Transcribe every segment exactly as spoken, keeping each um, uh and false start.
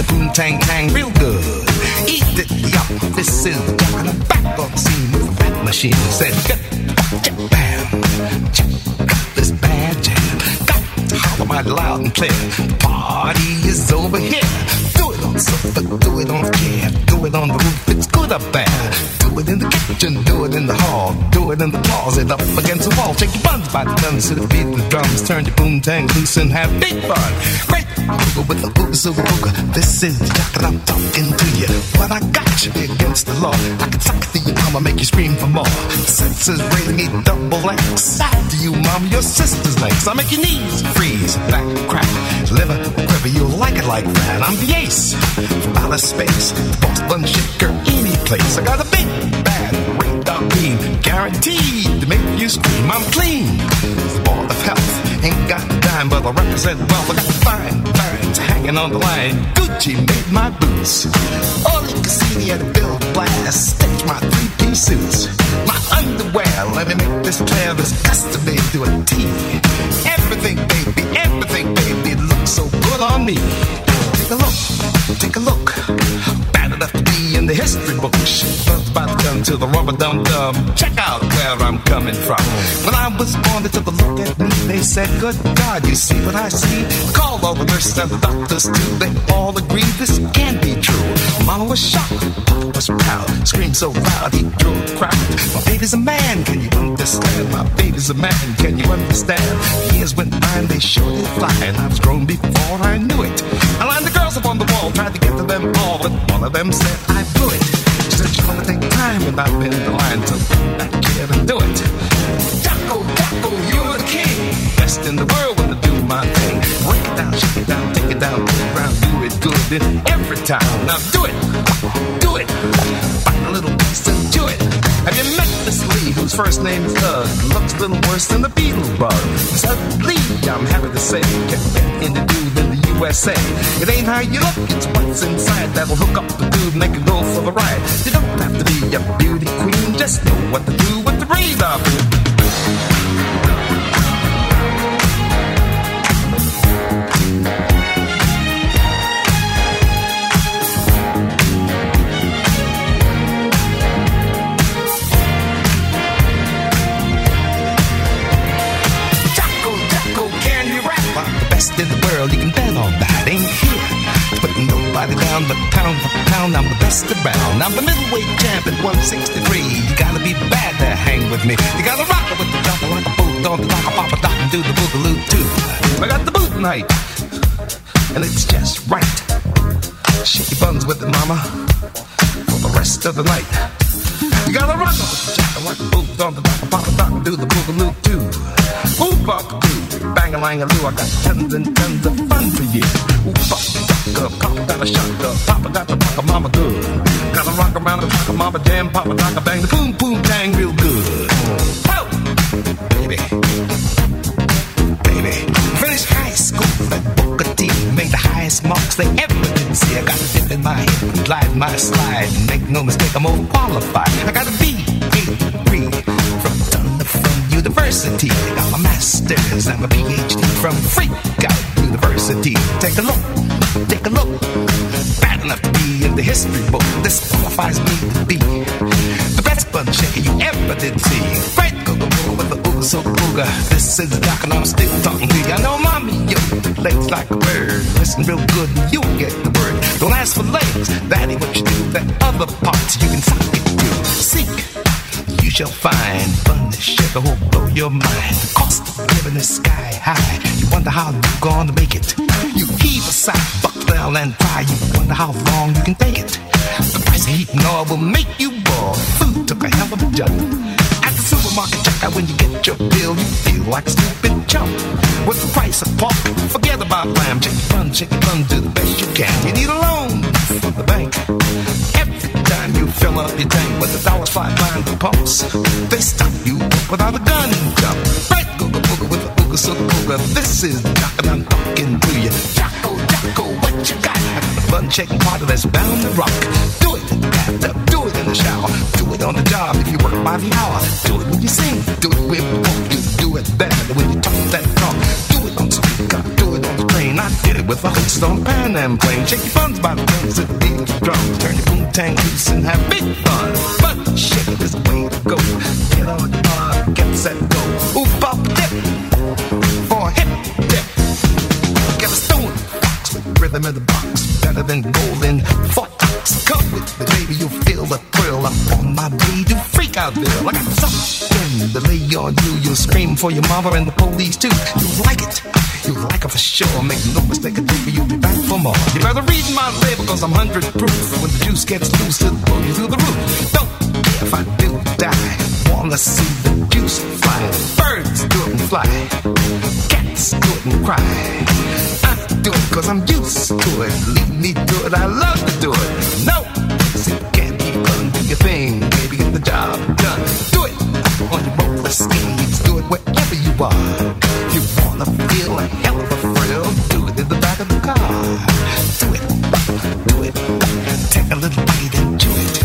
boom tang tang real good. Eat it, yup, this is yuck, and I'm back on the scene with a fat machine. Said, get, get, bam, check out this bad jam. Got to holler mighty loud and clear. The party is over here. Do it on the sofa, do it on the chair, do it on the roof, it's good up there. Do it in the kitchen, do it in the hall, do it in the closet, up against the wall. Shake your buns by the guns to the beat of the drums. Turn your boom tang loose and have big fun. Great ooga with the ooga super ooga. This is the jack that I'm talking to you. What I got should be against the law. I can suck it to your mama, make you scream for more. The senses raise me double X. After you, mama, your sister's legs. I make your knees freeze, back crack, liver quiver. You'll like it like that. I'm the ace from outer space, the Boston shaker, any place. I got a big bad radar beam, guaranteed to make you scream. I'm clean, the ball of health. Ain't got a dime, but I represent wealth. I got fine vines hanging on the line. Gucci made my boots. All you can see at a bill blast. Stitch my three-piece suits. My underwear, let me make this clear. This custom made to a T. Everything, baby, everything, baby, looks so good on me. Take a look, take a look. Bad enough to be in the history books. Buzz by the gun to the rubber dum dum. Check out where I'm coming from. When I was born, they took a look at me. They said, good God, you see what I see? Call all the nurses and the doctors too. They all agree this can be true. Mama was shocked, Papa was proud. Screamed so loud he drew a crowd. My baby's a man, can you understand? My baby's a man, can you understand? Years went by and they sure did fly. And I was grown before I knew it. I lined the girls up on the wall, tried to get to them all, but one of them said I blew it. She said you're gonna take time, and I've been the line to back here and do it. Jocko, Jocko, you're the king. Best in the world when I do my thing. Break it down, shake it down, take it down, put it around, do it good in every time. Now do it, do it. Find a little piece and do it. Have you met Miss Lee, whose first name is Doug? Looks a little worse than the Beetle bug. Miss Lee, I'm happy to say, can get in the dude in the U S A. It ain't how you look, it's what's inside that'll hook up the dude, make it go for the ride. You don't have to be a beauty queen, just know what to do with the radar. In the world, you can bet on that. Ain't here putting nobody down, but pound for pound, I'm the best around. I'm the middleweight champ at one sixty-three. You gotta be bad to hang with me. You gotta rock it with the jumper like a boot on the dock, a papa dock, and do the boogaloo too. I got the boot night, and it's just right. Shake your buns with it, mama, for the rest of the night. You gotta rock it with the jumper like a boot on the dock, a papa dock, and do the boogaloo too. Oop-a-doo, bang-a-lang-a-loo, I got tons and tons of fun for you. Oop-a-docka, Papa got a shotgun, Papa got the rock mama good. Gotta rock around the rock mama jam, Papa docka bang the boom boom tang real good. Oh, baby, baby. Finished high school at Booker T, made the highest marks they ever did see. I got a dip in my head, glide my slide, make no mistake, I'm overqualified. I got a B, A, degree from Thunder from University. I got my master's and my P H D from Freak Out University. Take a look, take a look. Bad enough to be in the history book. This qualifies me to be the best bun shaker you ever did see. Right, go go go with the ooga so ooga. This is the doc and I'm still talking to you. I know mommy, yo, legs like a bird. Listen real good and you'll get the word. Don't ask for legs, that ain't what you do. That other parts you can sock it to. Seek, you shall find fun to sugar who'll blow your mind. The cost of living is sky high. You wonder how you're gonna make it. You heave aside, buck down and try. You wonder how long you can take it. The price of heat and oil will make you ball. Food took a hell of a jump. At the supermarket checkout when you get your bill, you feel like a stupid chump. With the price of pork, forget about lamb. Chicken fun, chicken fun, do the best you can. You need a loan from the bank. Every time you fill up your tank with the dollars fly behind the pumps, they stop you without a gun and jump. Right, go go booga with the ooga so ooga. This is the doc and I'm talking to you. Jocko, Jocko, what you got? The fun shaking party that's bound to rock. Do it in the bathtub, do it in the shower, do it on the job if you work by the hour. Do it when you sing, do it when you walk, you do it better when you talk that talk. Do it on the speaker, do it on the train. and I did it with a host on Pan Am plane. Shake your buns by the drums to the beat of the drums. Turn your boom-tang loose and have big fun. But shake is the way to go. Get on the bar, get set, go. Ooh, pop, dip, for a hip dip. Get a stone box with rhythm in the box. Better than golden fox. Come with me, baby, you'll feel the thrill. I'm on my way to freak out there. I got something to lay on you. You'll scream for your mama and the police too. You'll like it, you'll like it for sure. Make no mistake, baby, you'll be back for more. You better read my label, cause I'm hundred proof. When the juice gets loose, it'll pull you through the roof. Don't care if I do die. Wanna see the juice fly. Birds do it and fly. Cats do it and cry. I do it cause I'm used to it. Leave me do it, I love to do it. No, so you can't keep on do your thing. Baby, get the job done. Do it on your roller skates. Do it wherever you are. You wanna feel a hell of a thrill. Do it in the back of the car. Do it, do it. Take a little bite and chew it.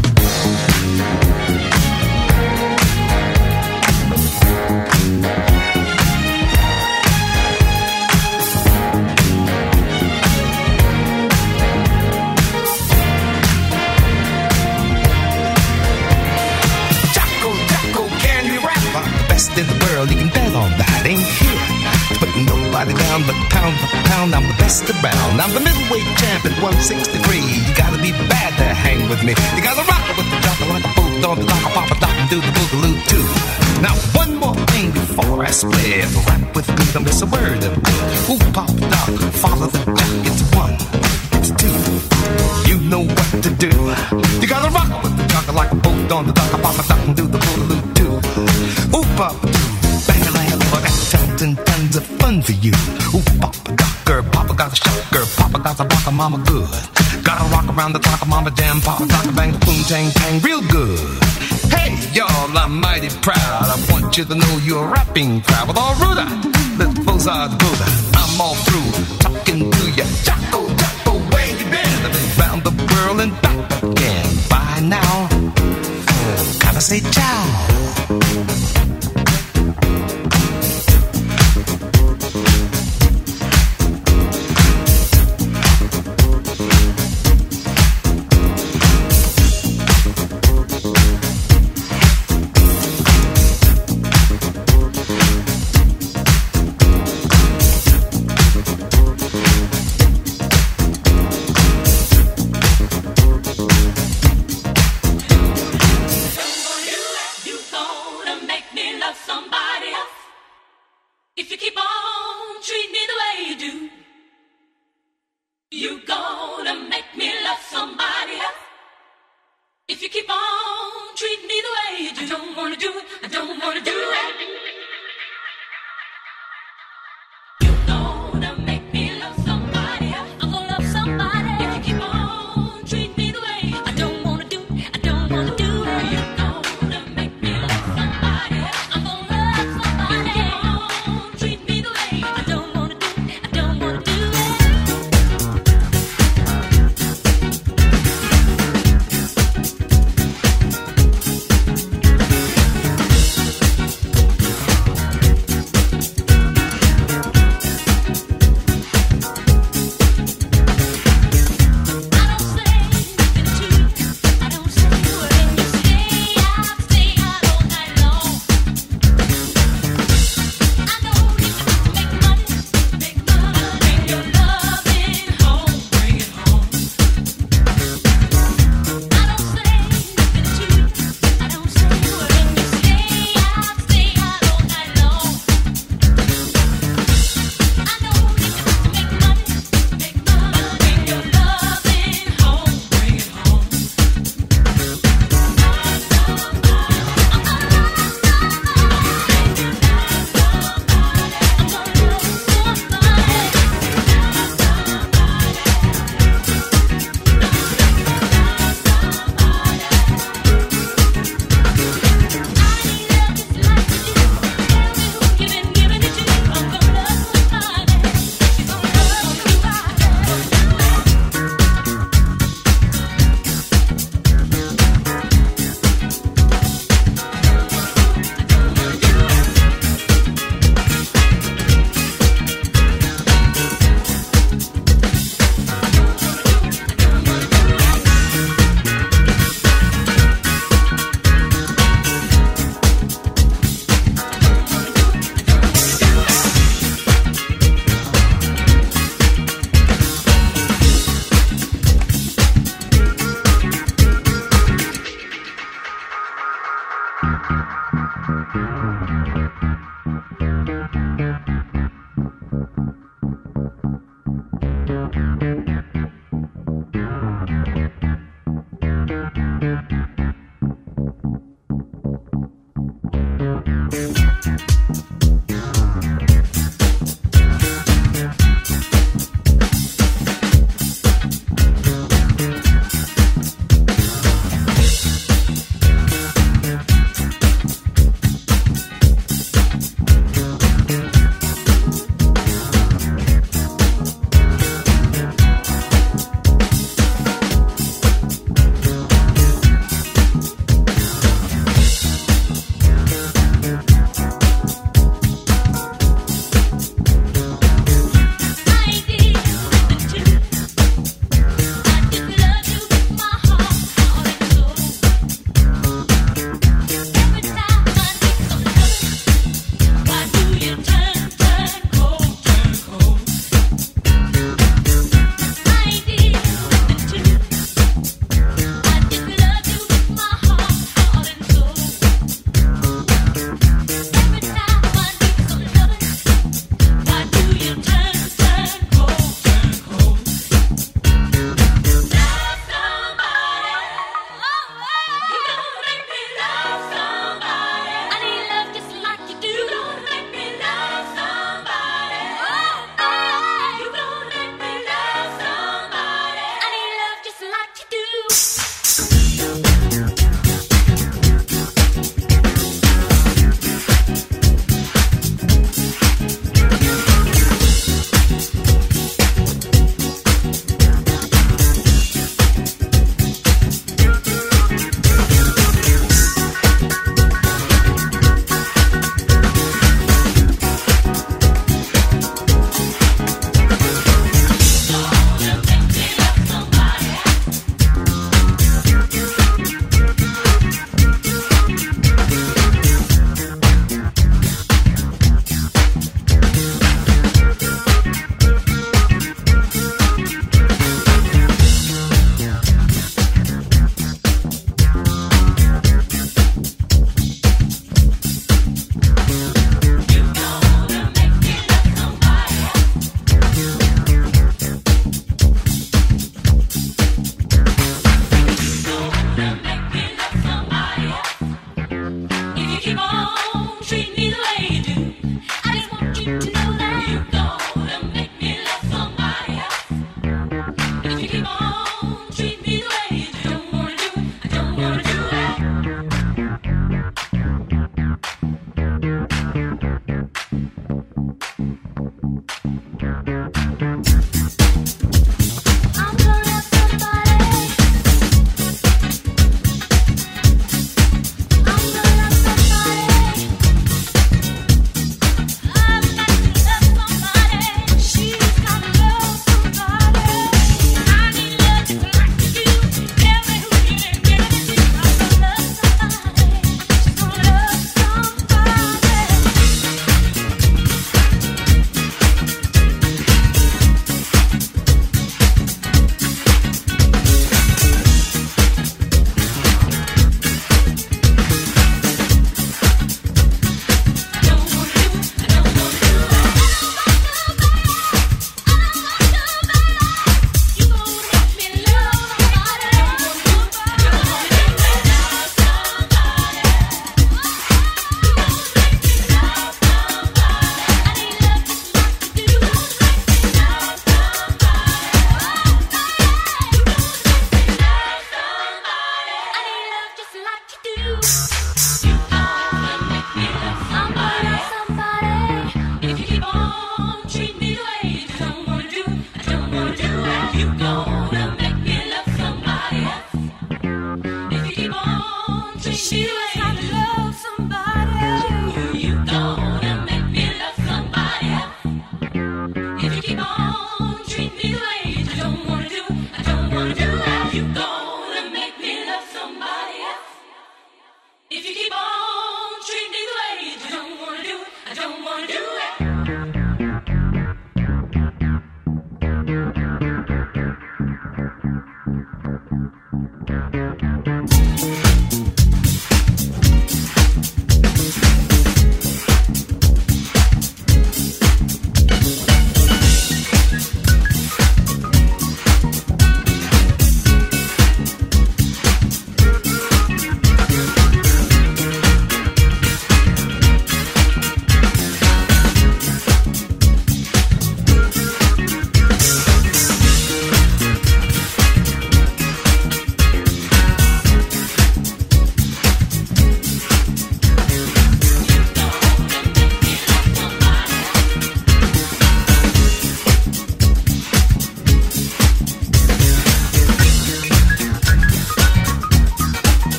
In the world, you can bet on that. Ain't here to put nobody down, but pound for pound, I'm the best around. I'm the middleweight champ at one sixty-three. You gotta be bad to hang with me. You gotta rock it with the jockey like a boot on the dock, a pop a dock and do the boogaloo too. Now one more thing before I split. Rap with me, don't miss a word of it. Ooh, pop dock, follow the jock. It's one, it's two. You know what to do. You gotta rock it with the jockey like a boot on the dock, a pop a dock and do the boogaloo too. Ooh, pop, bang a lamb, I got tons and tons of fun for you. Ooh, papa docker, papa got a shocker, papa got a rocker, mama good. Gotta rock around the clock, mama jam, papa docker, bang the boom, tang, tang, real good. Hey, y'all, I'm mighty proud. I want you to know you're a rapping crowd. With all Ruda, let's both are the Buddha. I'm all through talking to ya. Jocko, Jocko, where you been? I've been round the world and back again. Bye now. Gotta say ciao.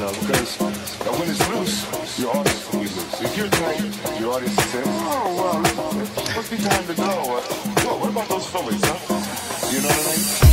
know, because uh, when it's loose, your audience will be loose. If you're tight, your audience says, oh, well, it must be time to go. Uh, whoa, what about those Phillies, huh? You know what I mean?